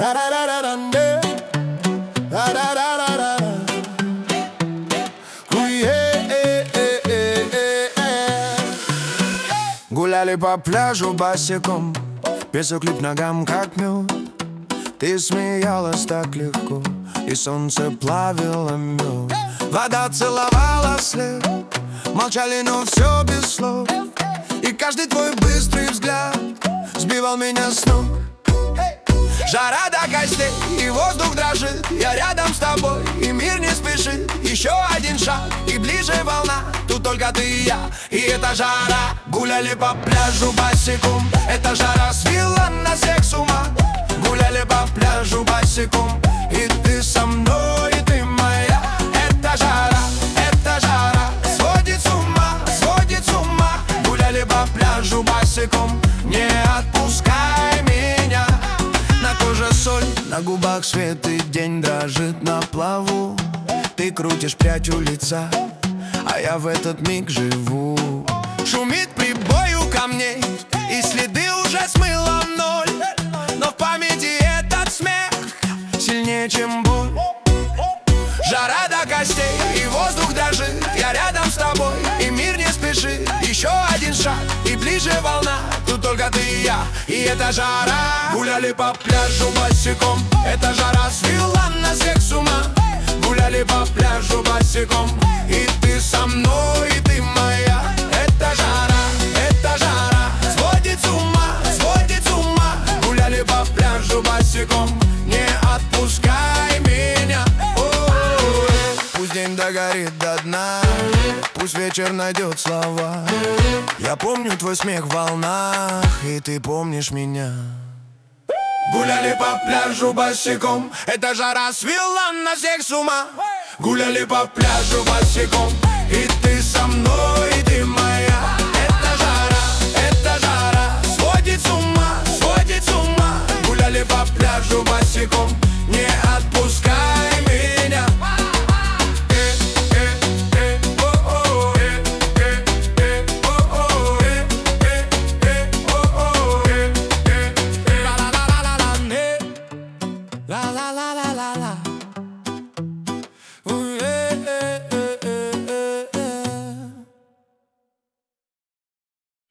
Гуляли по пляжу босиком, песок лип ногам, как мед. Ты смеялась так легко, и солнце плавило мед. Вода целовала след, молчали, но все без слов. И каждый твой быстрый взгляд сбивал меня с ног. Жара до костей, и воздух дрожит. Я рядом с тобой, и мир не спешит. Еще один шаг, и ближе волна. Тут только ты и я, и это жара. Гуляли по пляжу босиком, эта жара свела нас всех с ума. Гуляли по пляжу босиком, и ты со мной, и ты моя. Это жара, сводит с ума, сводит с ума. Гуляли по пляжу босиком, не отпускай меня. На коже соль, на губах свет, и день дрожит на плаву. Ты крутишь прядь у лица, а я в этот миг живу. Шумит прибой у камней, и следы уже смыло в ноль. Но в памяти этот смех сильнее, чем боль. Жара до костей, и воздух дрожит. Я рядом с тобой, и мир не спешит. Еще один шаг, и ближе волна. Тут только ты и я, и это жара. Гуляли по пляжу босиком, эта жара свела нас всех с ума. Гуляли по пляжу босиком, и ты со мной, и ты моя. Это жара, сводит с ума, сводит с ума. Гуляли по пляжу босиком, не отпускай меня. Пусть день догорит до дна, пусть вечер найдет слова. Я помню твой смех в волнах, и ты помнишь меня. Гуляли по пляжу босиком, эта жара свела нас всех с ума. Гуляли по пляжу босиком, и ты со мной, и ты моя. Это жара, сводит с ума, сводит с ума. Гуляли по пляжу босиком, не отпускай меня. La la